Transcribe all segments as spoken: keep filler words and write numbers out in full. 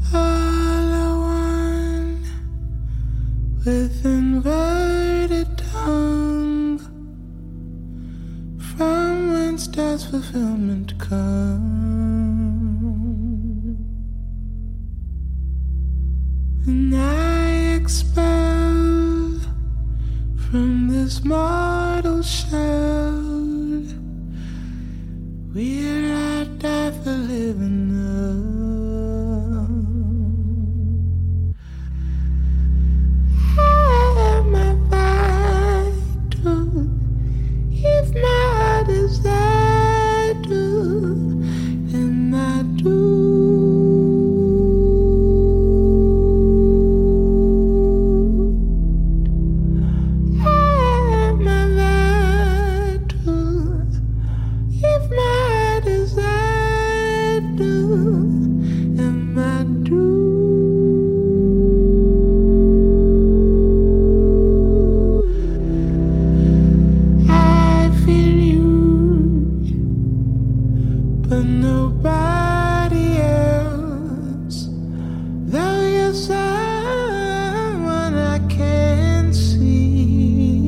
All I want with inverted tongue, from whence does fulfillment come? When I expel from this mortal shell, will I die for living up? Am I vital if my heart is idle? Am I doomed? Am I vital if my heart is idle? Am I doomed? I feel you, but nobody else. Though you're someone I can't see,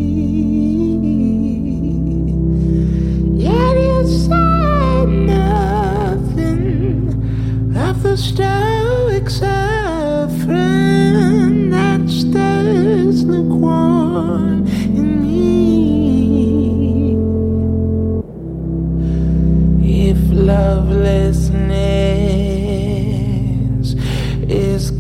yet you said nothing of the stoic suffering that stirs lukewarm in me. If lovelessness is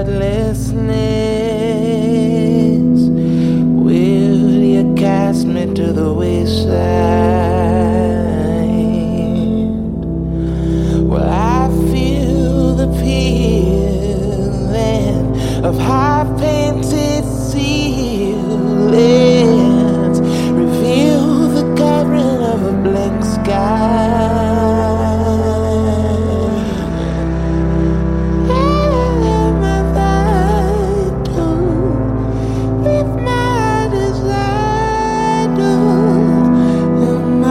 godlessness, will you cast me to the wayside? Well, I feel the peeling of half-painted ceilings, reveal the covering of a blank sky. Am I vital if my heart is idle? Am I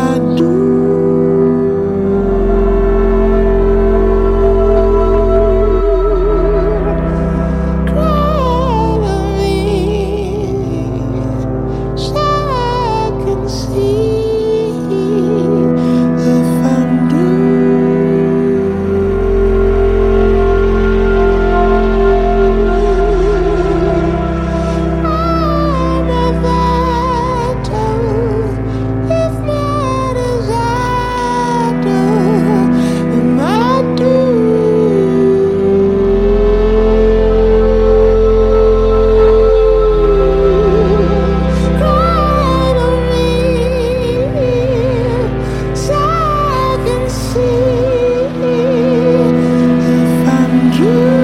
doomed? Cry to me so I can see if I'm Am I vital if my heart is idle? Am I doomed? Cry to me so I can see if I'm doomed.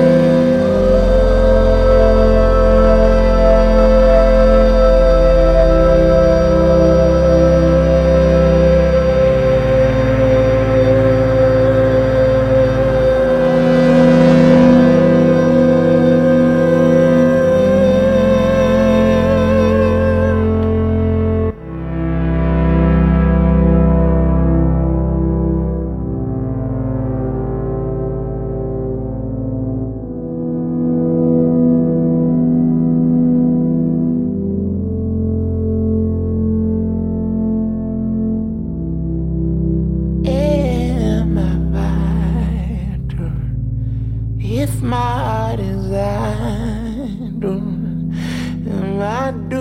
Am I vital if my heart is idle? Am I doomed?